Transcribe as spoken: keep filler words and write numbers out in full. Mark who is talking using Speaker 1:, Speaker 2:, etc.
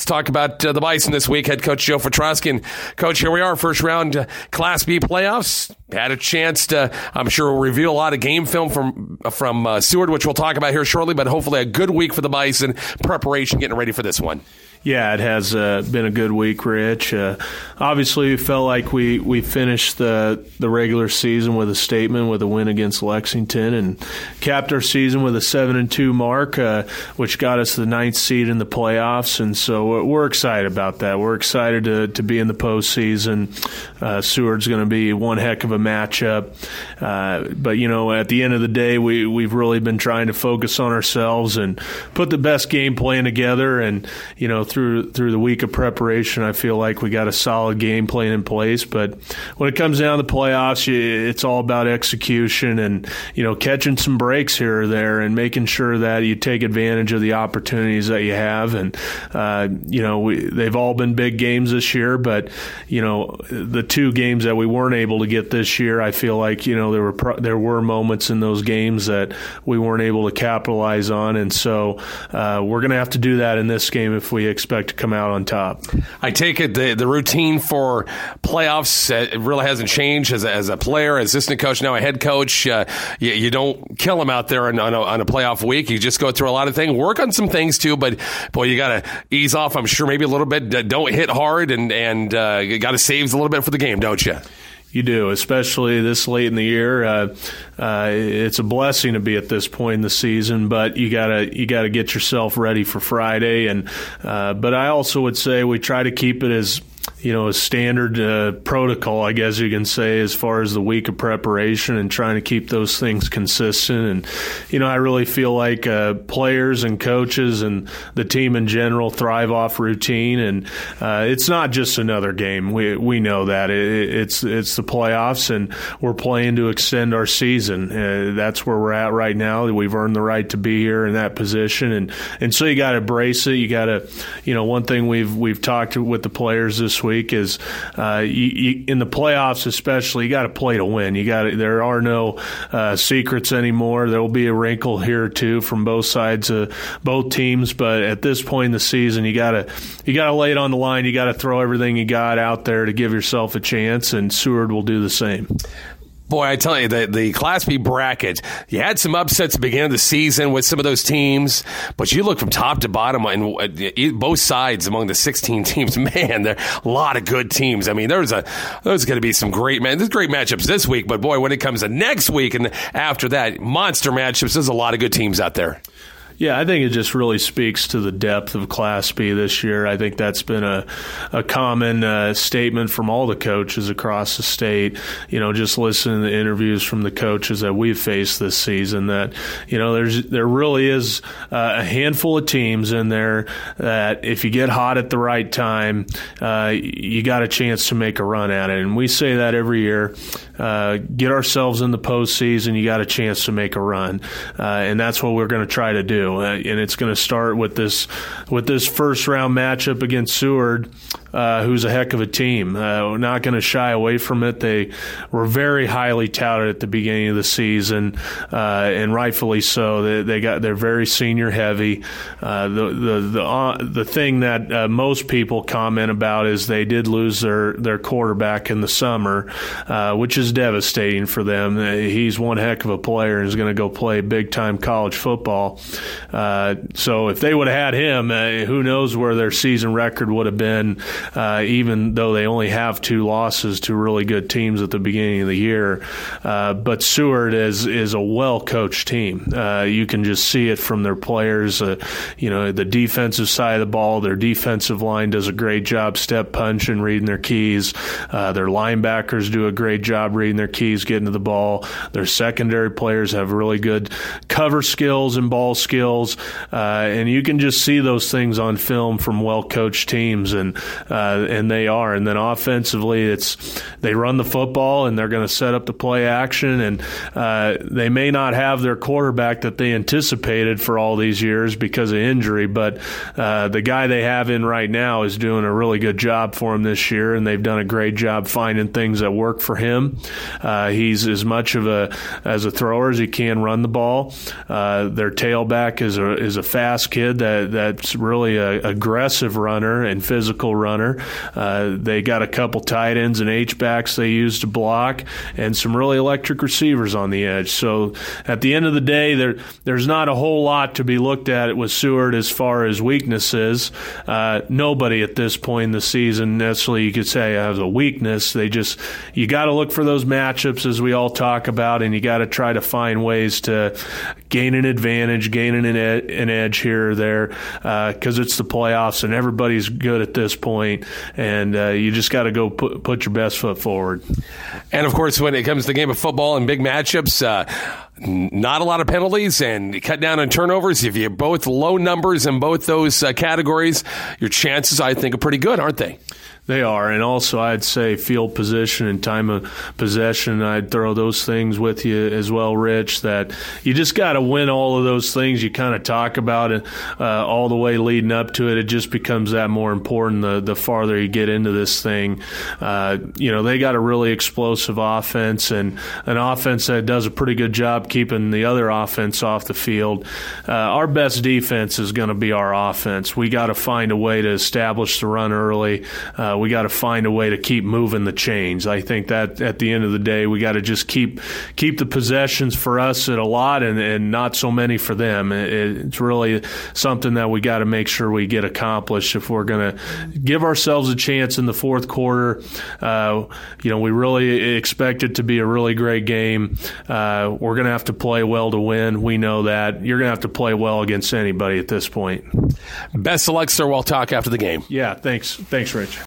Speaker 1: talk about uh, the Bison this week. Head coach Joe Petrosky. And, Coach, here we are, first round uh, Class B playoffs. Had a chance to, I'm sure we'll review a lot of game film from from uh, Seward, which we'll talk about here shortly, but hopefully a good week for the Bison. Preparation, getting ready for this one.
Speaker 2: Yeah, it has uh, been a good week, Rich. Uh, obviously, we felt like we, we finished the the regular season with a statement, with a win against Lexington, and capped our season with a seven and two mark, uh, which got us the ninth seed in the playoffs. And so we're excited about that. We're excited to, to be in the postseason. Uh, Seward's going to be one heck of a matchup. Uh, but, you know, at the end of the day, we, we've really been trying to focus on ourselves and put the best game plan together. And, you know, through through the week of preparation, I feel like we got a solid game plan in place. But when it comes down to the playoffs, it's all about execution and, you know, catching some breaks here or there and making sure that you take advantage of the opportunities that you have. And, uh, you know, we, they've all been big games this year, but, you know, the two games that we weren't able to get this year, I feel like, you know, there were pro- there were moments in those games that we weren't able to capitalize on. And so uh, we're going to have to do that in this game if we expect to come out on top.
Speaker 1: I take it the, the routine for playoffs uh, it really hasn't changed as a, as a player, assistant coach, now a head coach. Uh, you, you don't kill them out there on, on, a, on a playoff week. You just go through a lot of things, work on some things too, but boy, you got to ease off, I'm sure, maybe a little bit. Don't hit hard, and, and uh, you got to save a little bit for the game, don't you?
Speaker 2: You do, especially this late in the year. Uh, uh, it's a blessing to be at this point in the season, but you gotta you gotta get yourself ready for Friday. And uh, but I also would say we try to keep it as, you know, a standard uh, protocol, I guess you can say, as far as the week of preparation and trying to keep those things consistent. And, you know, I really feel like uh, players and coaches and the team in general thrive off routine. And uh, it's not just another game. We we know that. It, it's it's the playoffs, and we're playing to extend our season. Uh, that's where we're at right now. We've earned the right to be here in that position. And, and so you got to embrace it. You got to, you know, one thing we've, we've talked with the players this week is uh, you, you, in the playoffs especially, you got to play to win. You got there are no uh, secrets anymore. There will be a wrinkle here or two from both sides of both teams, but at this point in the season, you got to you got to lay it on the line. You got to throw everything you got out there to give yourself a chance, and Seward will do the same.
Speaker 1: Boy, I tell you, the, the Class B bracket, you had some upsets at the beginning of the season with some of those teams, but you look from top to bottom and both sides among the sixteen teams, man, there are a lot of good teams. I mean, there's a there's going to be some great man, there's great matchups this week, but boy, when it comes to next week and after that, monster matchups, there's a lot of good teams out there.
Speaker 2: Yeah, I think it just really speaks to the depth of Class B this year. I think that's been a a common uh, statement from all the coaches across the state. You know, just listening to the interviews from the coaches that we've faced this season, that, you know, there's there really is uh, a handful of teams in there that if you get hot at the right time, uh, you got a chance to make a run at it. And we say that every year. Uh, get ourselves in the postseason, you got a chance to make a run. Uh, and that's what we're going to try to do. Uh, and it's going to start with this with this first round matchup against Seward, uh, who's a heck of a team. Uh, we're not going to shy away from it. They were very highly touted at the beginning of the season, uh, and rightfully so. They, they got they're very senior heavy. Uh, the the the uh, the thing that uh, most people comment about is they did lose their their quarterback in the summer, uh, which is devastating for them. He's one heck of a player and is going to go play big time college football. Uh, so if they would have had him, uh, who knows where their season record would have been, uh, even though they only have two losses to really good teams at the beginning of the year. Uh, but Seward is is a well-coached team. Uh, you can just see it from their players. Uh, you know, the defensive side of the ball, their defensive line does a great job step punching, reading their keys. Uh, their linebackers do a great job reading their keys, getting to the ball. Their secondary players have really good cover skills and ball skills, uh, and you can just see those things on film from well-coached teams. And uh, uh, and they are. And then offensively, it's they run the football, and they're going to set up the play action, and uh, they may not have their quarterback that they anticipated for all these years because of injury, but uh, the guy they have in right now is doing a really good job for them this year, and they've done a great job finding things that work for him. Uh, he's as much of a as a thrower as he can run the ball. Uh, their tailback is a is a fast kid that that's really a aggressive runner and physical runner. Uh, they got a couple tight ends and H backs they use to block, and some really electric receivers on the edge. So at the end of the day, there there's not a whole lot to be looked at with Seward as far as weaknesses. Uh, nobody at this point in the season necessarily you could say has a weakness. They just you got to look for those matchups as we all talk about, and you got to try to find ways to gain an advantage, gaining an, ed- an edge here or there, because uh, it's the playoffs and everybody's good at this point, and uh, you just got to go put, put your best foot forward.
Speaker 1: And, of course, when it comes to the game of football and big matchups, uh, not a lot of penalties and cut down on turnovers. If you have both low numbers in both those uh, categories, your chances, I think, are pretty good, aren't they?
Speaker 2: They are, and also I'd say field position and time of possession. I'd throw those things with you as well, Rich, that you just got to win all of those things you kind of talk about it, uh, all the way leading up to it. It just becomes that more important the, the farther you get into this thing. Uh, you know, they got a really explosive offense and an offense that does a pretty good job keeping the other offense off the field. Uh, our best defense is going to be our offense. We got to find a way to establish the run early. Uh, we got to find a way to keep moving the chains. I think that at the end of the day, we got to just keep keep the possessions for us at a lot and, and not so many for them. It, it's really something that we got to make sure we get accomplished if we're going to give ourselves a chance in the fourth quarter. Uh, you know, we really expect it to be a really great game. Uh, we're going to have to play well to win. We know that. You're going to have to play well against anybody at this point.
Speaker 1: Best of luck, sir. We'll talk after the game.
Speaker 2: Yeah, thanks. Thanks, Rich.